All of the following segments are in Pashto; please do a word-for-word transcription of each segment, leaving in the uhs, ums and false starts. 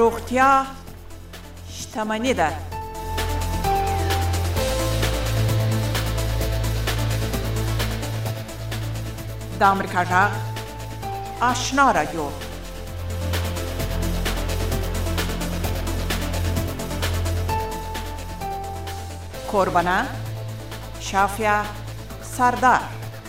روغتیا شتمني ده. د امریکا غږ آشنا رادیو. کوربانه شافیا سردار.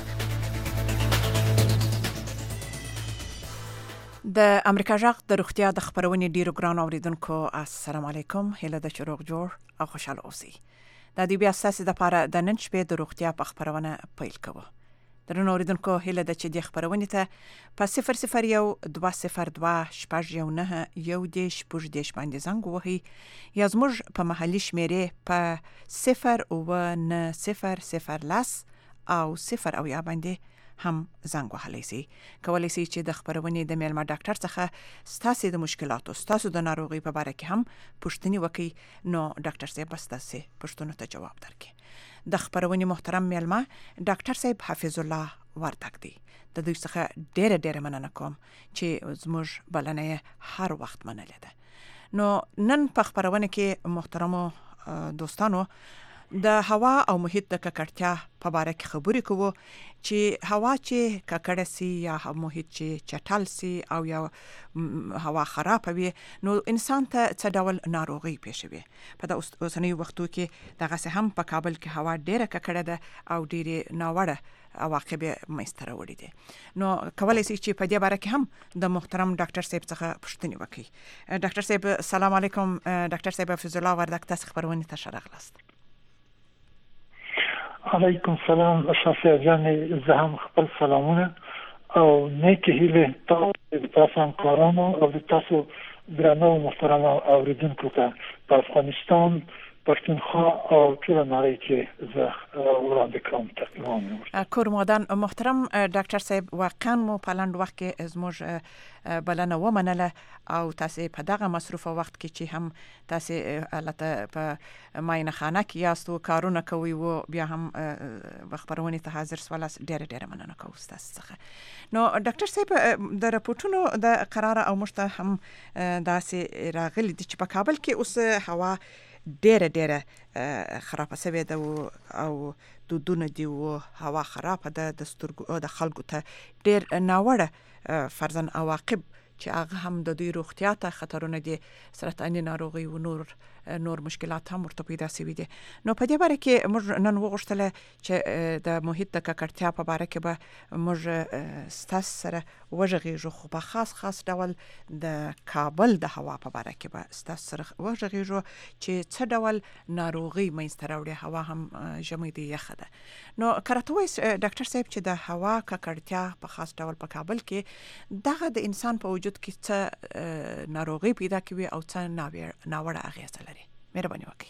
د امریکا غږ د روغتیا د خبرونې ډیرو ګران اوریدونکو السلام علیکم. هیله ده چې روغ جوړ او خوشاله اوسئ. د دې بیا ستاسو د لپاره د نن شپې د روغتیا په خبرونه پیل کوو. درنو اوریدونکو هیله ده چې د خبرونې ته په صفر صفر یو دوه صفر دوه شپږ یو نه یو دېرش شپږ دېرش باندې زنګ ووهئ یا زموږ په محلي شمیرې په صفر اووه نه صفر صفر لس او صفر او یا باندې هم زنګ وهلی سي. کولی سي چې د خبرونې د میلمه ډاکټر څخه ستاسو د مشکلاتو ستاسو د ناروغي په اړه کې هم پوښتنې وکړي، نو ډاکټر صاحب به ستاسو پوښتنو ته جواب درکړي. د خبرونې محترم میلمه ډاکټر صاحب حفظ الله وردګ دی. د دوی څخه ډېر ډېر مننه کوم چې زموږ بلنه هر وخت منلې ده. نو نن په خبرونه کې محترمو دوستانو د هوا او محیط د ککړتیا په اړه کې خبرې کوو چې هوا چې ککړه سي یا محیط چې چټل سي او یا هوا خراب وي نو انسان ته څه ډول ناروغي پیښوي. په د اوسنۍ وختو کې دغه څه هم په کابل کې هوا ډیره ککړه ده او ډیره ناوړه عواقب منځته راوړي دي. نو کولای شي چې په دې اړه کې هم د محترم ډاکټر صاحب څخه پوښتنې وکړي. ډاکټر صاحب سلام علیکم. ډاکټر صاحب حفظ الله وردګ تاسو خبرونه ته شرغلاست. علیکم سلام. شافیا جان زه هم خپل سلامونه او نیکه هیله تاسو تاسو کارانو او تاسو درنو محترم اوریدونکو ته په افغانستان پښتونخوا او ټول نړۍ کې زه وړاندې کوم تقریبا. کورمادان محترم ډاکټر صاحب واقعا مو په لاند وخت کې زموږ بلنه ومنله او تاسو په دغه مصروفه وخت کې چې هم تاسو البته په ماینه خانه کې یاستو کارونه کوي او بیا هم خبرونه ته حاضر سوالاس ډېر ډېر مننه کوم تاسو څخه. نو ډاکټر صاحب د راپورټونو د قرار او مشته هم داسې راغلي چې په کابل کې اوس هوا ډیره ډیره خرابه شوې ده او دودونه دی او هوا خرابه ده د سترګو د خلکو ته ډیر ناوړه فرزن عواقب چې هغه هم د دوی روغتیا ته خطرونه دي، سرطاني ناروغي او نور نور مشکلات هم ورته پیدا شوي دي. نو په دې اړه کې موږ نن وغوښتل چې د محیط د ککړتیا په اړه کې به موږ ستاسو سره وژغېږو، خو په خاص خاص ډول د کابل د هوا په اړه کې به ستاسو سره وژغېږو چې څه ډول ناروغي منځته راوړي. هوا هم ژمي دی یخه ده. نو کراتوي ډاکټر صاحب چې د هوا ککړتیا په خاص ډول په کابل کې دغه د انسان په وجود کې څه ناروغي پیدا کوي او څه ناوړه اغیزه لري. مهرباني وکړئ.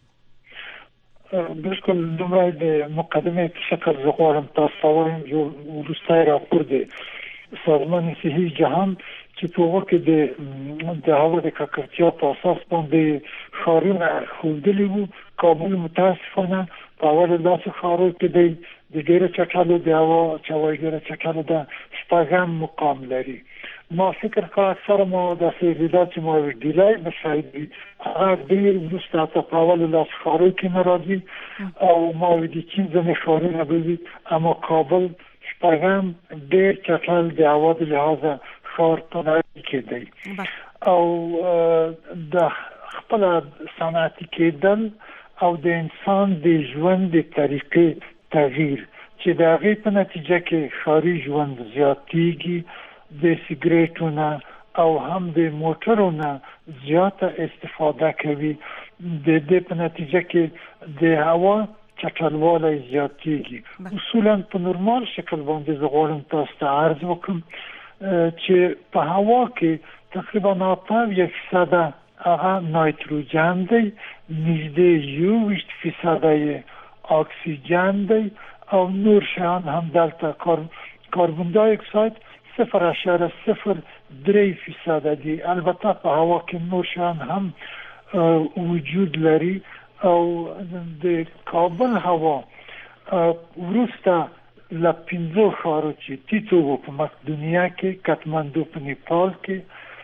بالکل دومره د مقدمه په شکل زغورم تاسو وایم یو وروستای راپور دی سازمان صحي جهان چې په وخت د د هوا د ککړتیا په اساس باندې ښارونه خوندلي وو. کابل متاسفانه په اول داسې ښارو کې دی د ډېر چټلو د هوا چوي ډېر چټلو د شپږم مقام لري. ما فکر کړ اکثر ما د سیریدات ما ویډیلای مشاهد هغه ډېر وروسته په اول داسې ښارو کې ناراضي او ما ویدي چې ځنې ښارونه به اما کابل شپږم ډېر چټل د هوا د لحاظه ښار په نړۍ کې دی او د خپل صنعتي کېدل او د انسان د ژوند د طریقې تغییر چې د هغې په نتیجه کې ښاري ژوند زیاتېږي، د سیګریټونو او هم د موټرونو زیاته استفاده کوي. د دې په نتیجه کې د هوا چټلوالی زیاتېږي. اصولا په نورمال شکل باندې زه غواړم تاسو ته عرض وکړم چې په هوا کې تقریبا اته فیصده هغه نایتروجن دی، نږدې یوویشت فیصده یې اکسیجن دی او نور شیان هم دلته کاربن دای اکساید صفر اشاره صفر درې فیصده دی. البته په هوا کې نور شیان هم وجود لري او د کابل هوا وروسته له پنځو ښارو چې تیتو په مقدونیا کې، کاتماندو په نیپال کې،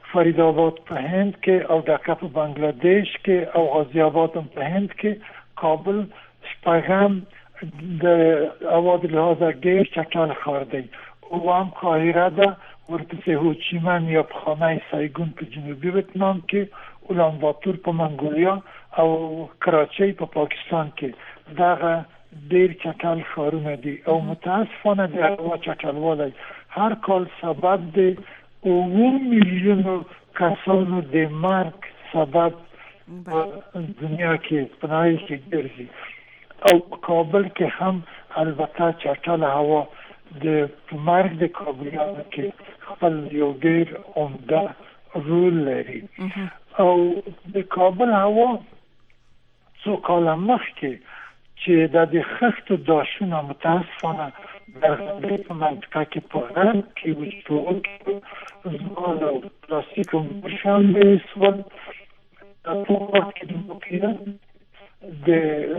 فرید آباد په هند کې او ډاکا په بنگلاديش کې او غازی آباد په هند کې، کابل شپږم د آباد لحاظه ډیر چټل ښار دی. اووم قاهره ده، ورپسې هوچیمن یا خانه سایگون په جنوبي ویتنام کې، اولانباتور په منګولیا او کراچۍ په پاکستان کې. دغه ډیر چټل ښارونه دي او متاسفانه د هوا چټلوالی هر کال سبب دی اووه میلیونو کسانو د مرګ سبب دنیا کې پناهی کې ګرځي. او کابل کې هم البته چټل هوا د مرګ د کابلیانو کې خپل یو ډیر عمده رول لري. او د کابل هوا څو کاله مخکې چې د خښتو داشونه متاسفانه در غرب په منطقه کې په غرب کې وچ په زغال او پلاستیک او شانبه سول په وخت کې د مکیره د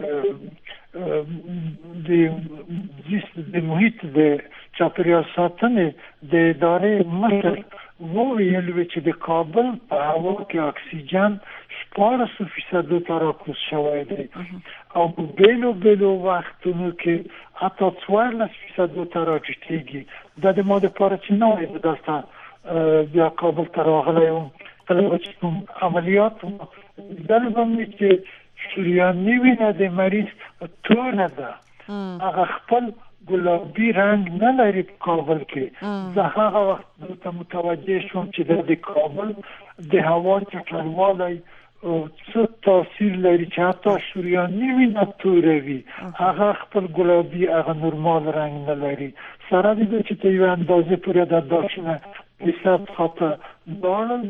د محیط د چاپیریال ساتنې د ادارې مشر وویل چې د کابل په هوا کې اکسیجن شپاړس فیصد ته راکوز شوی دی او په بیلو بیلو وختونو کې حتی څوارلس فیصد ته راټیټېږي. دا د ما دپاره چې نه وای دلته بیا کابل ته راغلی وم کله چې کوم عملیات وم لیدلی به مې چې شریاني وینه د مریض تونه ده، هغه خپل ګلابي رنګ نه لري په کابل کې. زه هغه وخت ته متوجه شوم چې د کابل د هوا چټلوالی څه تاثیر لري چې حتی شریاني وینه توره وي، هغه خپل ګلابي هغه نورمال رنګ نه لري. سره د دې چې ته یوه اندازې پورې د داشونه حساب خاطر دارل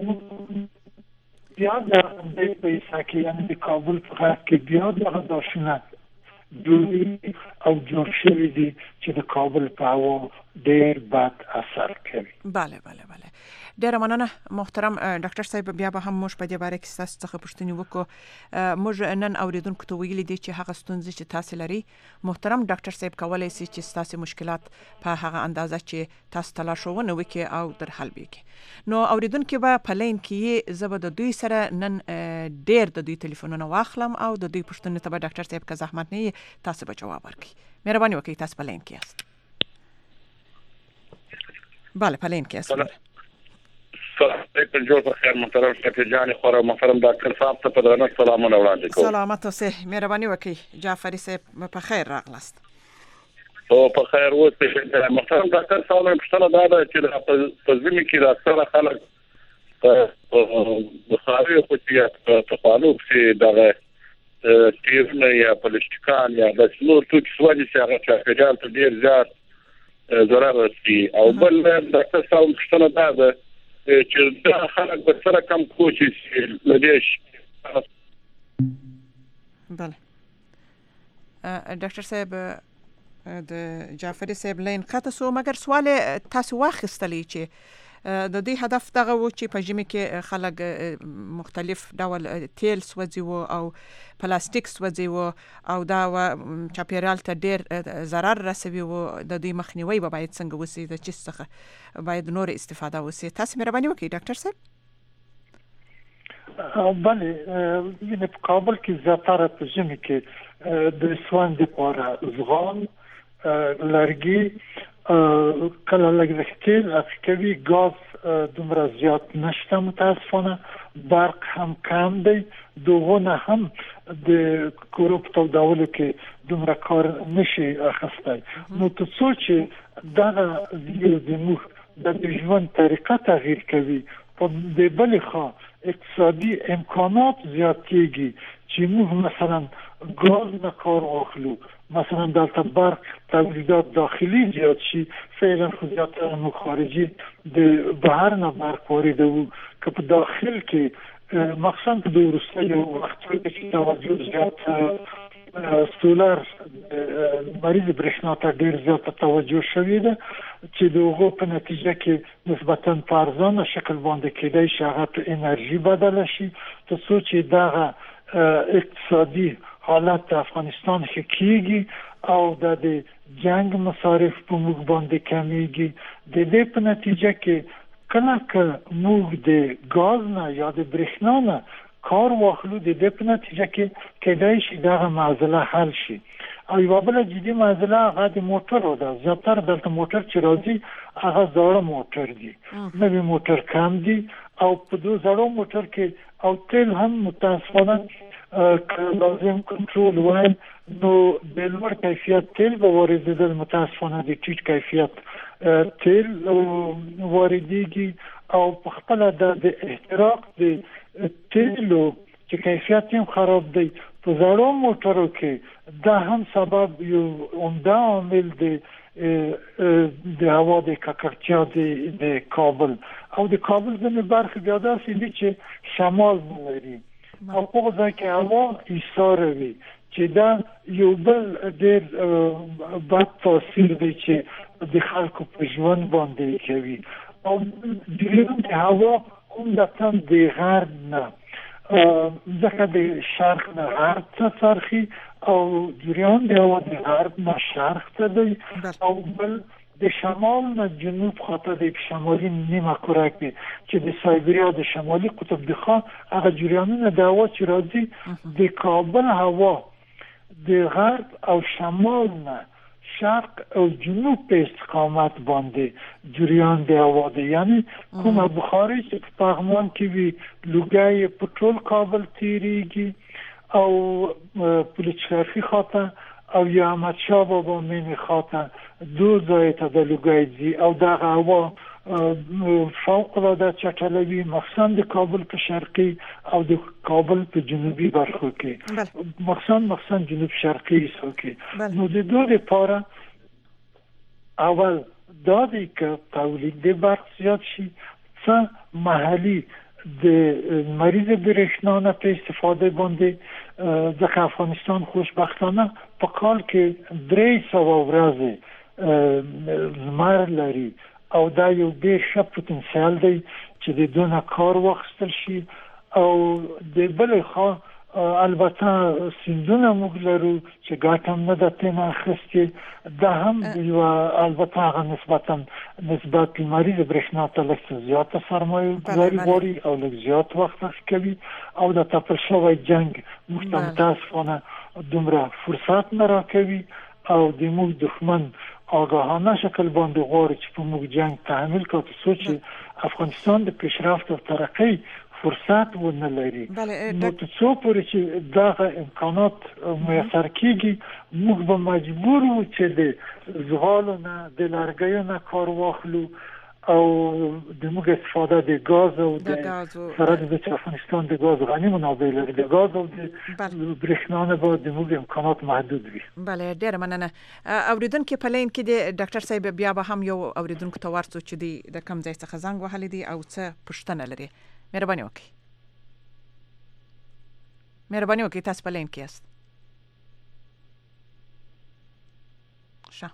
بیا د دې پیسه کې یعنی د کابل په غرب کې بیا دغه داشونه جوړي او جوړ شوي دي چې د کابل په هوا ډېر بد اثر کوي. بله بله بله ډیره مننه محترم ډاکټر صاحب. بیا به هم موږ په دې باره کې ستاسو څخه پوښتنې وکړو. موږ نن اوریدونکو ته ویلي دي چې هغه ستونزې چې تاسو لري محترم ډاکټر صاحب کولای شي چې ستاسو مشکلات په هغه اندازه چې تاسو ته لارښوونه وکړي او در حل وکړي. نو اوریدونکو به په لین کې زه به د دوی سره نن ډیر د دوی ټلیفونونه واخلم او د دوی پوښتنې ته به ډاکټر صاحب که زحمت نه تاسو به جواب ورکړي. مهرباني وکړئ تاسو په لین کې یاست. بله په لین کې یاست. سلام علیکم جوړ په خیر محترم شفیع جان خورا محترم ډاکټر صاحب ته په درنه سلامونه وړاندې کوم. سلامت اوسئ. مهرباني وکړئ جعفری صاحب په خیر راغلاست. او په خیر اوسئ محترم ډاکټر صاحب. پوښتنه دا ده چې په ځینې کې د اکثره خلک بخاري خصوصیات په خانو کې دغه تیرونه یا پلاستیکان یا د نور توکي سوالي چې هغه چاپیریال ته ډېر زیات ضرر رسوي. او بل ډاکټر صاحب پوښتنه دا ده چې دا خلک به سره کم کوشش لدې شي. بله ډاکټر صاحب د جعفری صاحب لین قطع سو، مګر سوال تاسو واخیستلی چې د دې هدف دغه و چې په ژمي کې خلک مختلف ډول تیل سوځي وو او پلاستیک سوځي وو او دا چاپیریال ته ډېر ضرر رسوي وو. د دې مخنیوي به باید څنګه وسي، د چیز څخه باید نور استفاده وسي. تاسو مهرباني وکړئ ډاکټر صاحب. بله یعنی په کابل کې زیاتره په ژمي کې د سوان دپاره زغال، لرګي، کله لږ تیل افکوي، ګاز دومره زیات نشته متاسفانه، برق هم کم دی، دوغونه هم د کورو په تودولو کې دومره کار نشي اخیستی. نو تر څو چې دغه زموږ د ژوند طریقه تغییر کوي، په دې بلې خوا اقتصادي امکانات زیاتېږي چې موږ مثلا ګاز نه کار واخلو، مثلا دلته برق تولیدات داخلي زیات شي، فعلا خو زیاتره موږ خارجي د بهر نه برق واردوو که په داخل کې مخصوصا په د وروستیو وختونو کې توجه زیات سولر مریض برېښنا ته ډېر زیاته توجه شوې ده چې د هغو په نتیجه کې نسبتا په ارزانه شکل باندې کېدای شي هغه په انرژي بدله شي تر څو چې دغه اقتصادي حالت د افغانستان ښه کېږي او د جنگ مصارف په موږ باندې کمیږي. د دې په نتیجه کې کله که موږ د ګاز نه یا د برېښنا نه کار واخلو د دې په نتیجه کې کېدای شي دغه معضله حل شي. او یو بل جدي معضله هغه د موټرو ده. زیاتره دلته موټر چې راځي هغه زاړه موټر دي، نوی موټر کم دي او په دو زاړو موټر کې او تیل هم متاسفانه که لازم کنټرول وای نو د لوړ کیفیت تیل به واردېدل، متاسفانه د ټیټ کیفیت تیل واردېږي او په خپله د احتراق د تیلو چې کیفیت هم خراب دی په زاړو موټرو کې دا هم سبب یو عمده عامل دی د هوا د ککړتیا د کابل. او د کابل ځینې برخې بیا داسې دي چې شمال نه لري او په هغه ځای کې هوا ایساره وي چې دا یو بل ډېر بد تاثیر دی چې د خلکو په ژوند باندې کوي. او جریان د هوا عمدتاً د غرب نه ځکه د شرق نه غرب ته څرخي او جریان د هوا د غرب نه شرق ته دی او بل د شمال نه جنوب خاطر د شمالي نیمه کره کې چې د سایبریا د شمالي قطب دخوا هغه جریانونه د هوا چې راځي د کابل هوا د غرب او شمال نه شرق او جنوب په استقامت باندې جریان دی هوا دی، یعنی کومه بخاري چې په پغمان کې وي لوګي په ټول کابل تیریږي او پولیسچرخي خاطر او یا احمد شاه بابا مینی خاطر دو ځای ته د لوګي دي او دغه هوا فوق العاده چټلوي مخصوصا د کابل په شرقي او د کابل په جنوبي برخو کې مخصوصا مخصوصا جنوب شرقي حصو کې. نو د دوه لپاره اول دا دی که تولید د برق زیات شي، څه محلي د مریض برېښنا نه په استفاده باندې ځکه افغانستان خوشبختانه په کال کې درې سوه ورځې لمر لري او دا یو ډېر ښه پوتنسیال دی چې د دونه کار واخیستل شي. او د بلې خوا البته سیندونه موږ لرو چې ګټه هم نه ده ترېنه اخیستې، دا هم یوه البته هغه نسبتا نسبت لمریض برېښنا ته لږ زیاته سرمایه ګذاري غواړي او لږ زیات وخت اخذ کوي او د تپل شوی جنګ موږ ته متاسفانه دومره فرصت نه راکوي او د موږ دښمن آگاهانه شکل باندې غواړي چې په موږ جنگ تحمیل کړي تر څو چې افغانستان د پیشرفت او ترقۍ فرصت ونه لري. نو تر څو پورې چې دغه امکانات میسر کیږي موږ به مجبور وو چې د زغالو نه د لرګیو نه کار واخلو او د موږ استفاده د غاز او د سره د افغانستان د غاز غنی منابع لري د غاز او د برېښنا نه به د موږ امکانات محدود وي. بله ډېره مننه. اوریدونکو په لین کې د ډاکټر صاحب بیا به هم یو اوریدونکو ته ورڅو چې د کم ځای څخه زنګ وهلی دی او څه پوښتنه لري. مهرباني وکړئ. مهرباني وکړئ تاسو په لین کې یاست. ښه.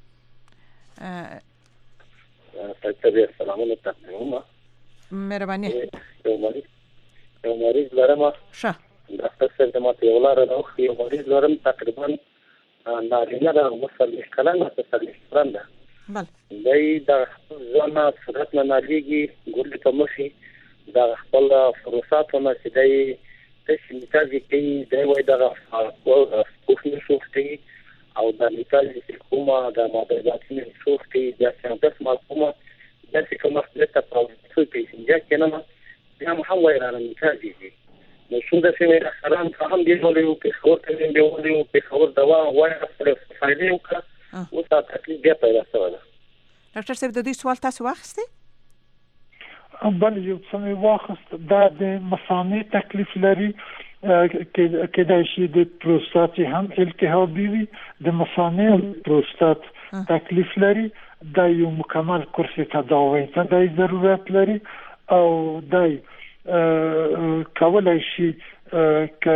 تاسو سلامونه تاسو مهرباني. یو مریض یو مریض لرم. ښه. ډاکټر صاحب د ماته یو لار راوخی یو مریض لرم تقریبا نارینه د مسلې کلن مسلې فرنده. بله. دای د ځنا صورت نه نالیږي ګورل ته مشي د خپل فرصتونه چې دای تاسو میتاږي کې دای وای دغه کوښښ شوختي او د میتاږي چې کومه د ماده شوختي د څنګه مفهومه د څه کومه څه په څه کې چې کنه بیا هم وایره میتاږي نو څنګه چې مې خلان فهم دی ولې په خور کې دی ولې په خور دوا وای سره فائدې وکړه او تاسو تکلیف بیا پیدا شوه. ډاکټر صاحب د دې سوال تاسو واخیسته؟ بل یو څه مې واخیست دا د مثانې تکلیف لري کې د شي د پروستات هم التهابي وي د مثانې او پروستات تکلیف لري دا یو مکمل کورس تداوی ته د ضرورت لري او دای کولای شي ک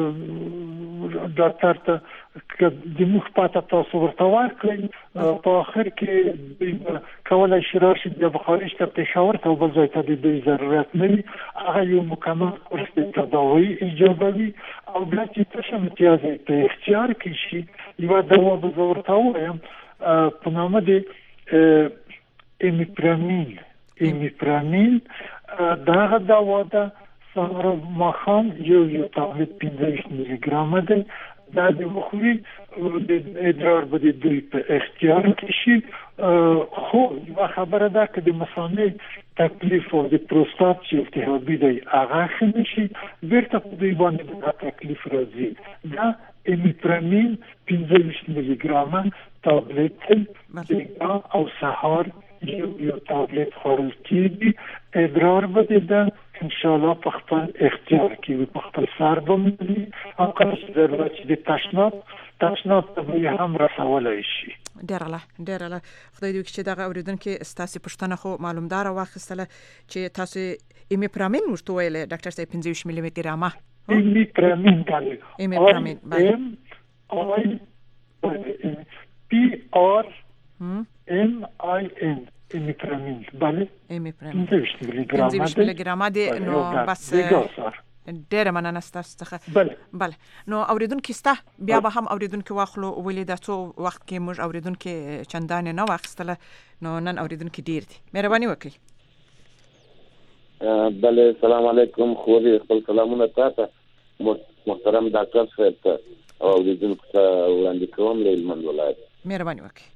ډاکټر ته د مخ پاته تاسو ورته ورکړئ په اخر کې کولای شي راشي د بخاري ته پېښور ته بل ځای ته د ضرورت نه وي هغه یو مکمل کورس تداوی ایجابوي او بیا چې تاسو امتیاز په اختیار کې شي یو دوا به ورته وایم په نامه د امیپرامین ایمیپرامین دغه دوا ده سهار ماښام یو یو تابلت پنځه میلي ګرامه ده. دا د مخوري د ادرار به د دوی په اختیار کې شي. خو یوه خبره ده که د مثانې تکلیف او د پروستات چې التهابي دی هغه ښه نه شي بیرته په دوی باندې دا تکلیف راځي. دا ایمیپرامین پنځه ویشت میلي ګرامه تابلت او سهار یو یو تابلت خوړل کېږي. ادرار به د انشاءالله په خپل اختیار کې وي، په خپل سر به ملي او کله چې ضرورت چې د تشناب تشناب ته به هم رسولی شي. ډېر الله ډېر الله خدای دې وکړي چې دغه اورېدونکي ستاسې پوښتنه خو معلومداره واخیستله چې تاسو ایمیپرامین ورته ویلی ډاکټر صاحب پنځه ویشت میلي ګرامه ایمیپرامین بله ایمیپرامین بله پی آر ام آی ان ایمیپرامین بله ایمیپرامین پنځه ویشت میلي ګرامه پنځه ویشت میلي ګرامه دی. نو بس ډېره مننه ستاسو څخه. بله بله نو اوریدونکي سته بیا به هم اوریدونکي واخلو ولې دا څو وخت کې موږ اوریدونکي چندانې نه واخیستله نو نن اوریدونکي ډېر دي. مهرباني وکړئ. بله سلام علیکم. خوري خپل سلامونه تاسو محترم ډاکټر صاحب ته او اوریدونکو ته وړاندې کوم له هلمند ولایت. مهرباني وکړئ.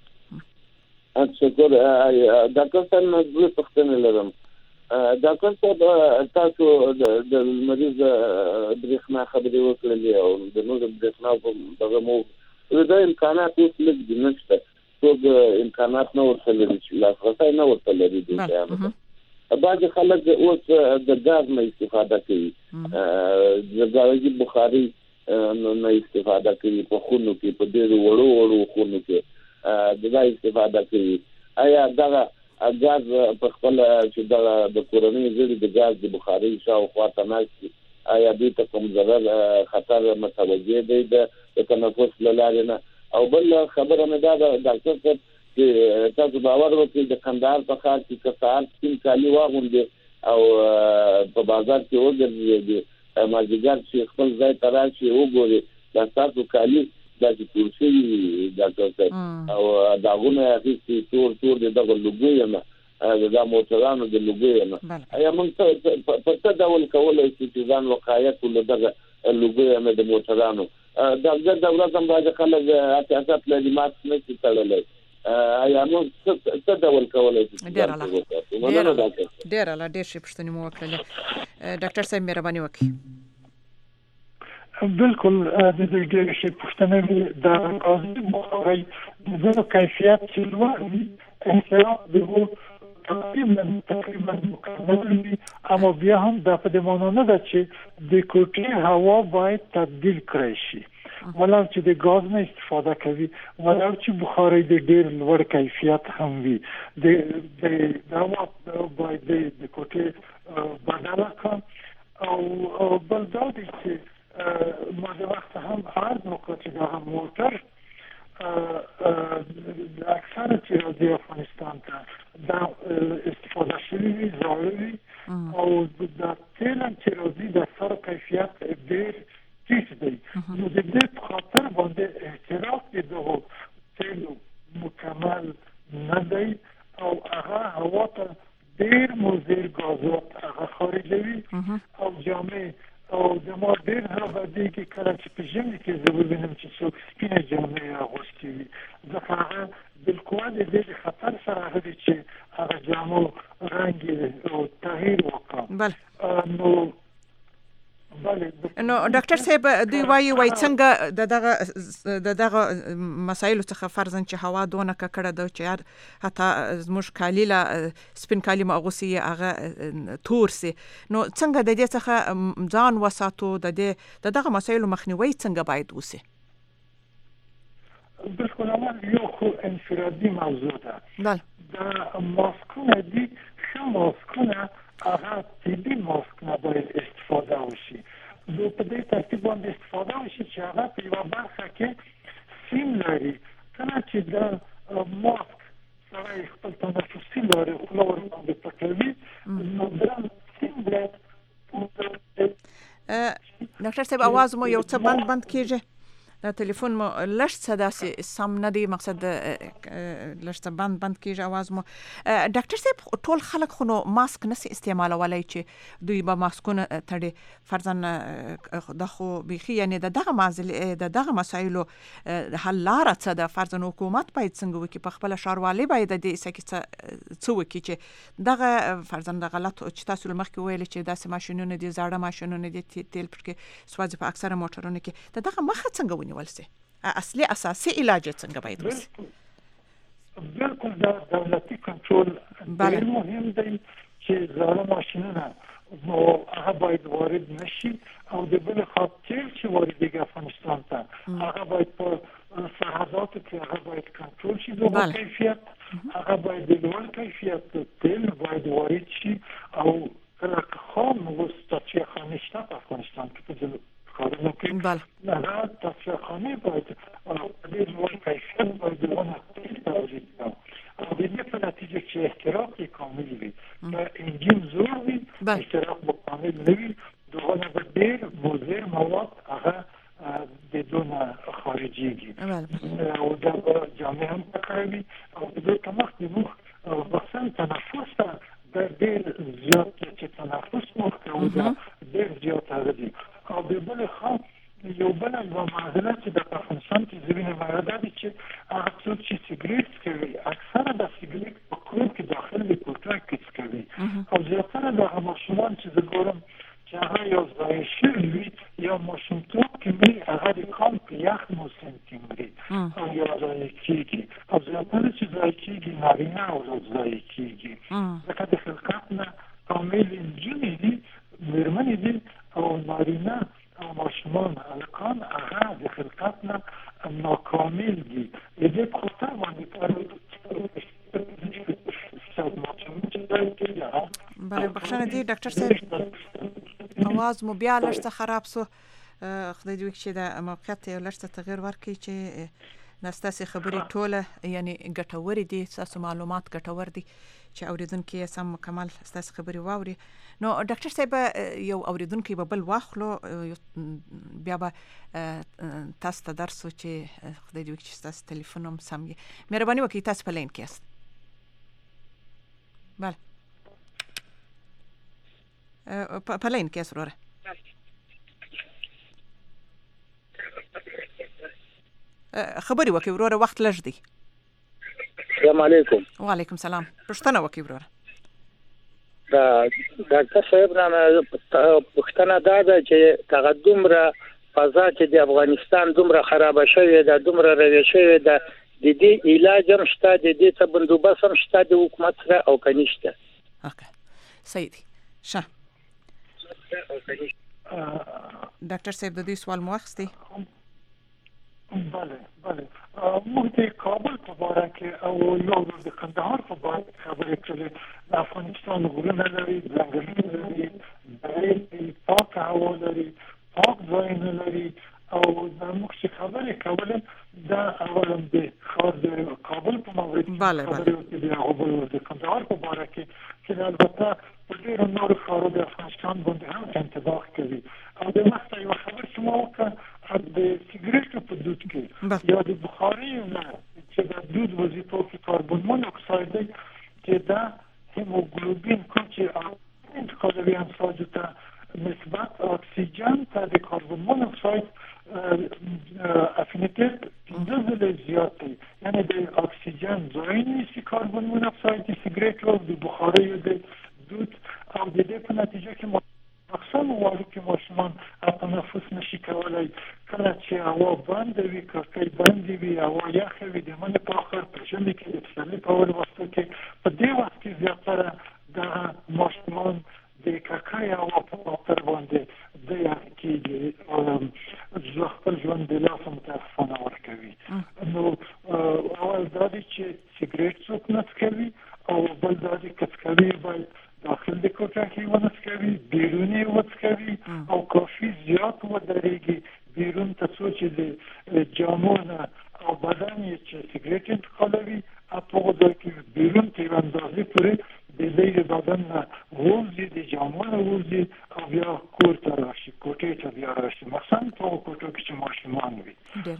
شکر ډاکټر صاحب نو دوه پوښتنې لرم. ډاکټر صاحب تاسو د مریض برېښنا خبرې وکړلې او د نور برېښنا په دغه مو دا امکانات اوس لږ دي نشته، څوک امکانات نه ورته لري چې لاسرسی نه ورته لري دې شیانو. بعضې خلک اوس د ګاز نه استفاده کوي، د ګازي بخاري نه استفاده کوي په خونو کې، په ډېرو وړو وړو خونو کې د دا استفاده کوي. آیا دغه ګاز په خپل چې د کورنۍ غړي د ګاز د بخاري شاوخوا ته ناست دي، آیا دوی ته کوم ضرر خطر متوجه دی د تنفس له لارې نه؟ او بل خبره مې دا ده ډاکټر صاحب چې تاسو باور وکړئ د کندهار په ښار کې که سهار سپین کالي واغوندې او په بازار کې وګرځېدې، مازدیګر چې خپل ځای ته راشي وګورې دا ستاسو کالي داسې تور شوي ډاکټر صاحب او داغونه یې اخیستي تور تور د دغه لوګیو نه د موټرانو د لوګیو نه. آیا موږ په څه ډول کولی شو چې ځان وقایه کړو له دغه لوګیو نه د موټرانو؟ د ورځ هم بعضې خلک احتیاطات لري ماسک نه شي تړلی. آیا موږ څه ډول کولی شو؟ ډېر الله ډېر الله ډېر ښې پوښتنې مو وکړلې. ډاکټر صاحب مهرباني وکړئ. بالکل د دې ډېرې ښې پوښتنې د ګازي بخارۍ د ځینو کیفیت چې لوړ وي احتیاط د هغو تقریبا تقریبا مکمل وي، اما بیا هم دا په دې معنا نه ده چې د کوټې هوا باید تبدیل کړی شي. ولو چې د ګاز نه استفاده کوي، ولو چې بخارۍ د ډېر لوړ کیفیت هم وي، د هوا باید د کوټې بدله کړم. او بل دا دی چې ما د وخت هم عرض وکړ چې دا موټر اکثره چې راځي افغانستان ته دا استفاده شوي وي، زاړه وي او دا تیل هم چې راځي د سره کیفیت ډېر ټیټ دی. نو د دې په خاطر باندې احتراق د دغو تیلو مکمل نه دی او هغه هوا ته ډېر مضر ګازات هغه خارجوي او جامې او زما ډېر رابطېږي کله چې په ژمي کې زه ووینم چې څوک سپینې جامې اغوستې وي، ځکه هغه بالکل د دې خطر سره هغه دی چې هغه جامو رنګ او تغییر وکړي. نو نو ډاکټر صاحب دوی وایي وایي څنګه د دغه د دغه مسایلو څخه فرضاً چې هوا دونه ککړه ده چې حتی زموږ کالي له سپین کالي مو اغوستي هغه تور سي، نو څنګه د دې څخه ځان وساتو، د دې د دغه مسایلو مخنیوي څنګه باید وسي؟ بالکل اول یو خو انفرادي موضوع ده. بله د ماسکونه دي، ښه ماسکونه هغه طبي ماسکونه باید استفاده وشي. نو په دې ترتیب باندې استفاده وشي چې هغه په یوه برخه کې سیم لري. کله چې د ماسک سړی خپل تنفسي لارې خوله ورباندې پټوي نو دا سیم باید ډاکټر صاحب اواز مو یو څه بند بند کېږي. دا ټلیفون مو لږ څه داسې سم نه دی، مقصد لږ څه بند بند کیږي आवाज مو. ډاکټر صاحب ټول خلک خو نو ماسک نسی استعمالولای چې دوی به ماسکونه تړي، فرضاً د خو بيخي یعنی د دغه مازل د دغه مسایلو حل لاره څه ده؟ فرضاً حکومت باید څنګه وکړي، په خپل ښاروالۍ باید د دې سکه څه وکړي چې دغه فرضاً د غلط چې تاسو مخکې ویل چې داسې ماشينونه دي، زاړه ماشينونه دي، تیل پرکې سوځي په اکثره موټرونو کې، د دغه مخه څنګه ونیول سي؟ اصلي اساسي علاج څنګه باید وسی؟ بالکل دا دولتي کنټرول ډېر مهم دی چې زاړه ماشينونه نو هغه باید وارد نشي، او د بل خاطر چې واردېږي افغانستان ته هغه باید په سرحداتو کې هغه باید کنټرول شي، د کیفیت هغه باید د لوړ کیفیت تیل باید وارد شي، او کله خام وسطه خانشته په افغانستان کې په کارونه کې هغه تصفیه باید د لوړ کیفیت باید ونه توجیه او د دې په نتیجه کې احتراق کامل وي، انجن زور وي، احتراق کامل نه وي، دغه به ډېر مضر مواد هغه د دون خارجيږي او دا جامع هم پکړي، او د دې کمخ د مخ بسن تنفس ته د ډېر زیات چې تنفس مخ او دا ډېر زیات هغه او د بل خوا یو بل معضله چې د افغانستان کې زمينه مرده دي چې هغه څوک چې سیګریټ کوي اکثره د سیګریټ په کور کې داخل د کوټه کې کوي، او زیاتره د ماشومان چې زګورم چې هغه یو ځای شي وي یا ماشومتوب کې وي هغه د کام په یخ موسم کې مري او یا ځای کېږي، او زیاتره چې ځای کېږي نارینه او ځای کېږي ځکه د خلقت نه کامل انجونې دي، مېرمنې دي او نارینه او ماشومان الکان هغه د خلقت نه ناکامل دي. د دې په خاطر باندې بله بخښنه دی ډاکټر صاحب، आवाज مو بیا لږ څه خراب سو، خدای دې وکړي چې د موقعیت یو لږ څه تغیر ورکړي چې د ستاسې خبرې ټوله یعنی ګټورې دي، ستاسو معلومات ګټور دي چې اوریدونکي یې سم مکمل ستاسو خبرې واوري. نو ډاکټر صاحب یو اوریدونکي به بل واخلو، بیا به تاسو ته درس چې خدای دې وکړي چې ستاسو ټلیفون هم سم وي. مهرباني وکړئ تاسو په لین کې یاست. بله په لین کې یاست وروره. خبرې وکړئ وروره، وخت لږ دی. السلام علیکم. وعلیکم سلام. پوښتنه وکړئ وروره. دا ډاکټر صاحب نه پوښتنه دا ده چې هغه دومره فضا چې د افغانستان دومره خراب شوې ده، دومره روي شوې ده، د دې علاج هم شته، د دې څه بندوبست هم شته د حکومت سره او که نشته؟ اوکې صحیح دی. ښه ډاکټر صاحب د دې سوال مو واخیستی؟ بله بله موږ د کابل په باره کې او یو د کندهار په باره کې خبرې کړې. د افغانستان غرونه لري، ځنګلونه لري، درې پاکه هوا لري، پاک ځایونه لري، او موږ چې خبرې کولې دا اولا د ښار د کابل په مورد بله خبرې وکړې، د هغو د کندهار په باره کې چې البته په ډېرو نورو ښارو د افغانستان باندې هم انطباق کوي. او د مخته یوه خبر چې ما وکړه د سیګریټو په دود کې یا د بخاریو نه چې د دود وظیفه کې کاربن مونوکساید دی چې دا هیموګلوبین کوم چې انتقالوي امواجو ته نسبت اکسیجن ته د کاربن مونوکساید افینیتیت پنځه ځله زیات دی، یعنی د اکسیجن ځای نیسي کاربن مونوکساید د سیګریټو د بخاریو د دود، او د دې په نتیجه کې اقسام وارو کې ماشومان تنفس نشي کولای، کله چې هوا بند وي، کړکۍ بندې وي، هوا یخه وي، د مني په آخر په ژمي کې د پسرلي په اول وختو کې په دې وخت کې زیاتره دغه ماشومان د کړکۍ هوا په خاطر باندې د یخ کېږي، زه خپل ژوند د لاسه متاسفانه ورکوي. نو اول دا دی چې سیګریټ څوک نه څکوي، او بل دا دی که څکوي باید داخل د کوټه کې ونه څکوي، بیرون یې وڅکوي، او کافي زیات ودرېږي بیرون ته، څو چې د جامو نه او بدن یې چې سیګریټ انتقالوي په هغو ځای کې بیرون ته یوه اندازې پورې د دی د بدن نه ووځي، د جامو نه ووځي، او بیا کور ته راشي، کوټې ته بیا راشي، مثلا په هغو کوټو کې چې ماشومان وي.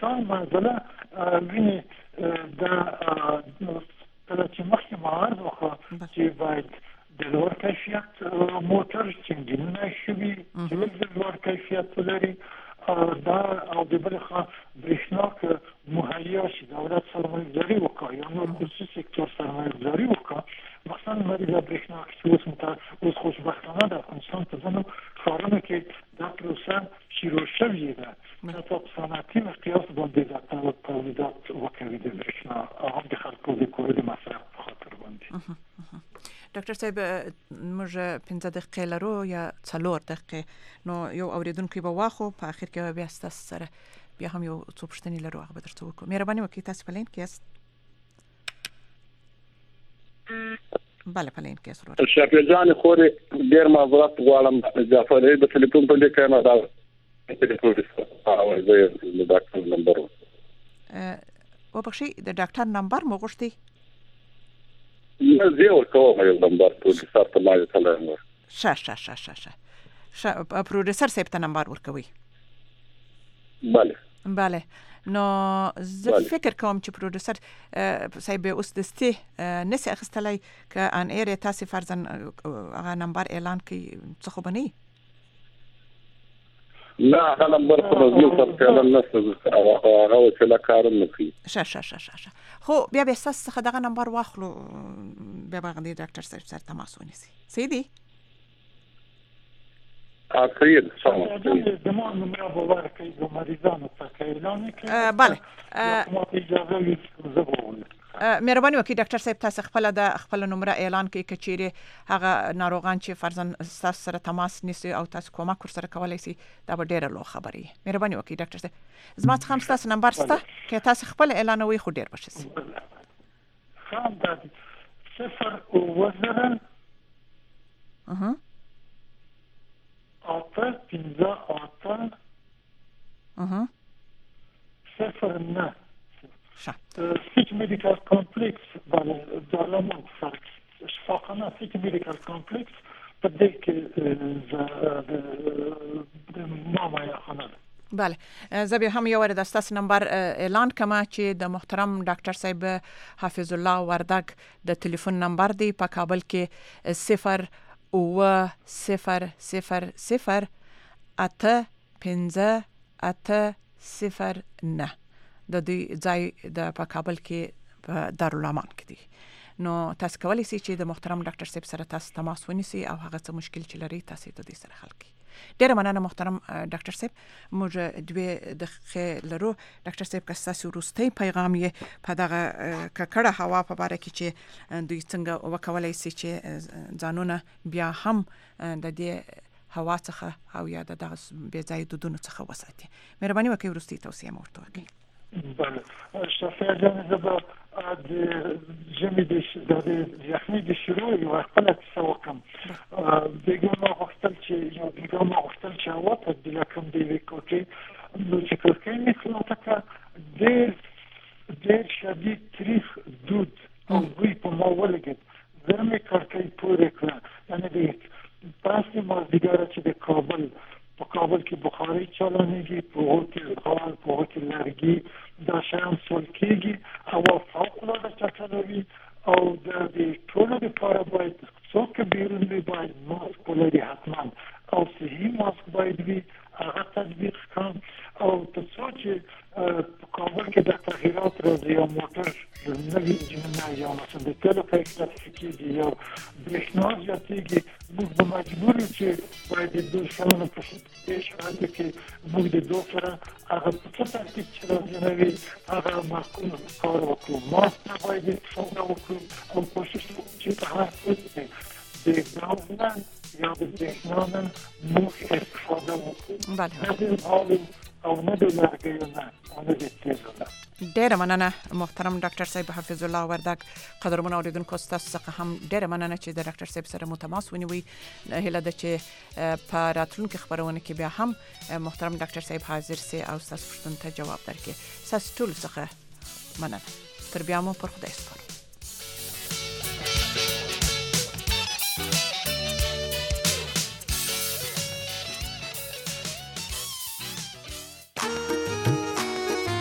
مثال مثلا ویني دا کله چې مخکې معارض وکړه چې باید د لوړ کیفیت موټر چې انجنونه شوي چې د لوړ کیفیت ولري دا او د بل خوا برېښنا که مهیا شي دولت سرمایه‌گذاري وکړي یا نور خصوصي سکتور سرمایه‌گذاري وکړي مثلا مریض برېښنا چې اوس مت اوس خوشبختانه د افغانستان په ځینو ښارونو کې دا پروسه شروع شوې ده چې په صنعتي مقیاس باندې د تولیدات وکړي د برېښنا هم د خلکو د کور د مصرف په خاطر باندې. ډاکټر صاحب موږ پنځه دقیقې لرو یا څلور دقیقې نو یو اوریدونکو به واخو په اخر کې بیا ستاسو سره بیا هم یو څو پوښتنې لرو هغه به درته وکړو. مهرباني وکړئ تاسو په لین کې یاست. بله په لین کې یاست ورور. شفیع جان خوري ډیر معذرت غواړم جعفر د ټلیفون په لیکه نه دا ټلیفون او د ډاکټر نمبر او بخشي د ډاکټر نمبر مو غوښتي؟ نه زه ورکوم یو نمبر پروډوسر ته ما ته شه شه شه شه شه پروډوسر صاحب ته نمبر ورکوي. بله بله نو زه فکر کوم چې پروډوسر صاحب اوس دستي نسی اخستلای که ان ایر تاسو فرضاً هغه نمبر اعلان کوي څه خو بني نه هغه نمبر په موږ سره اعلان نشته هغه چې لا کار نه کوي. شه شه شه شه خو بیا به اساس څخه دغه نمبر واخلو بیا باندې ډاکټر صاحب سره تماس ونیسي. سیدی اخیر سلام د مو نمبر باور کوي د مریضانو څخه اعلان کوي. بله ما اجازه یې زبون مهرباني وکړئ ډاکټر صاحب تاسو خپل د خپل نمبر اعلان کوي کچيري هغه ناروغان چې فرضاً تاسو سره تماس نیسي او تاسو کومک ورسره کولای شي دا به ډیره لوی خبري. مهرباني وکړئ ډاکټر صاحب زما څخه هم تاسو نمبر سته که تاسو خپل اعلانوي خو ډیر بشي. خام د صفر او زر اها اته پنځه اته اها صفر نه سیتی مدیکال کمپلیکس بله دارالمان شفاخانه سیتی مدیکال کمپلیکس په دې کې د نامه خانه ده. بله زه به هم یو ور د تاسو نمبر اعلان کما چې د محترم ډاکټر صاحب حافظ الله وردګ د ټلیفون نمبر دی په کابل کې صفر او صفر صفر صفر اته پنځه اته صفر نه د دې ځای د په کابل کې په دارالمان کې دی. نو تاسو کولی شئ چې د محترم ډاکټر صاحب سره تاسو تماس ونیسئ او هغه څه مشکل چې لري تاسو د دې سره حل کړئ. ډیره مننه محترم ډاکټر صاحب. موږ دوه دقیقې لرو. ډاکټر صاحب که تاسو وروستي پیغام یې په دغه ککړه هوا په اړه کې چې دوی څنګه وکولای شي چې ځانونه بیا هم د دې هوا څخه او یا د دغه بې ځای دودونو څخه وساتي. مهرباني وکړئ وروستي توصیه مو ورته وکړئ. بله شفیع جان زه به د ژمي د یخنۍ د شروع یوه خپله کیسه وکړم. بیګا ما غوښتل چې یا بیګا ما غوښتل چې هوا تبدیله کړم د یوې کوټې نو چې کړکۍ مې خلاصه کړه ډېر ډېر شدید تریخ دود او بوی په ما ولګېد. زه مې کړکۍ پورې کړه یعنې د پاسې مازدیګره چې د کابل په کابل کې بخاري چالانېږي په هغو کې غال په هغو کې لرګي دا شیان سول کېږي هوا فوقالعاده چټله وي او د دې ټولو دپاره باید څوک که بیرون وي باید ماسک ولري حتما او صحي ماسک باید وي هغه تطبیق کړم او تر څو چې په کابل کې د تغییرات راځي یا موټر نوي انجنونه یا مثلا د تیلو کیفیت ښه کېږي یا برېښنا زیاتېږي موږ به مجبور یو چې باید د دوی شیانو په دې شرایطو کې موږ د دوی سره هغه په څه ترتیب چې راځي نه وي هغه معقول کار وکړو. ماسک نه باید استفاده وکړو او کوشش وکړو چې په هر څه کې د ګاز نه یا د برېښنا نه موږ استفاده وکړو. نه د غالو او نه د لرګیو نه او نه د تیلو نه. ډیره مننه محترم ډاکټر صاحب حافظ الله وردګ. قدرمن اوریدونکو تاسو څخه هم ډیره مننه چې د ډاکټر صاحب سره مو تماس ونیوي. هیله ده چې په راتلونکي خبرونه کې بیا هم محترم ډاکټر صاحب حاضر سي او تاسو پوښتنو ته جواب درکړي. تاسو ټول څخه مننه. تر بیا مو پر خدای سپارم.